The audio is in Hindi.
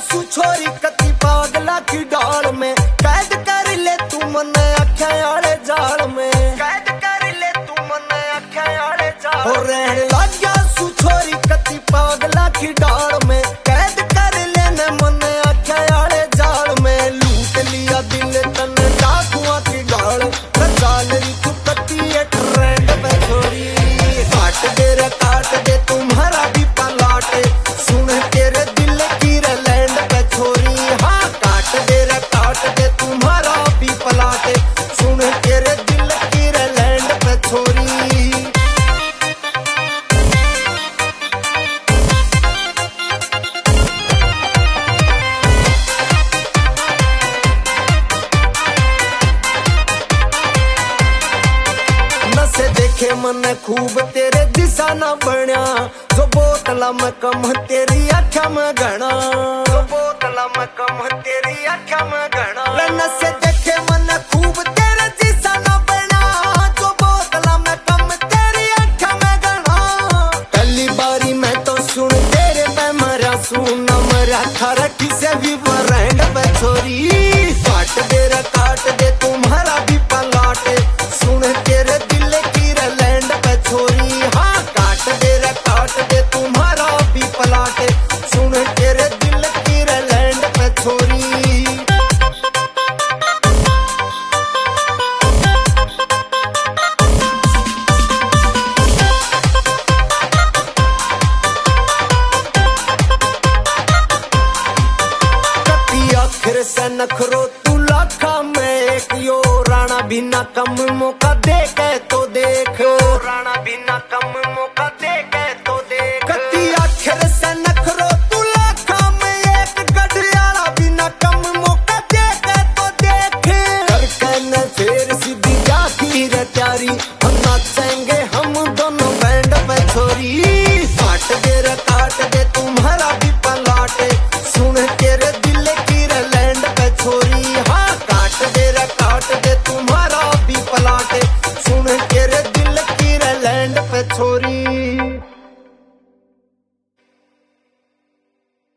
सु छोरी कति पागला की डाल में, कैद कर ले तू मन आख्या आले जाल में, कैद कर ले तू मन आख्या आले जाल में। हो रहन लग गया सु छोरी कति पागला की डाल में, कैद कर ले न मन आख्या आले जाल में। लूट लिया दिल तन डाकुआ की डाल, चाल री तू कति ये ट्रेंड पे छोरी। काट दे तुम्हारा भी पलाटे, सुन तेरे दिल की लैंड पे छोरी। हाँ काट दे तुम्हारा भी पलाटे, सुन तेरे दिल की लैंड पे छोरी। नसे देखे मन खूब तेरे दिशा ना बन्या, जो बोतला में कम तेरी आख्या में घना, जो बोतला में कम तेरी आख्या में घना। नसे देखे मन खूब तेरे दिशा ना बन्या, जो बोतला में कम तेरी आख्या में घना। पहली बारी मैं तो सुन तेरे पे मरा, सुन मरा थारा किसे भी ब्रांड पे छोरी। काट दे तुम्हारा भी पलाटे, सुन तेरे दिल की लैंड पे छोरी। हाँ काट दे तुम्हारा भी पलाटे, सुन तेरे दिल की लैंड पे छोरी। कति आखिर से नखरो तू लाखा में एक, यो राणा बिना कम मौका दे के तो देख, राणा बिना कम मौका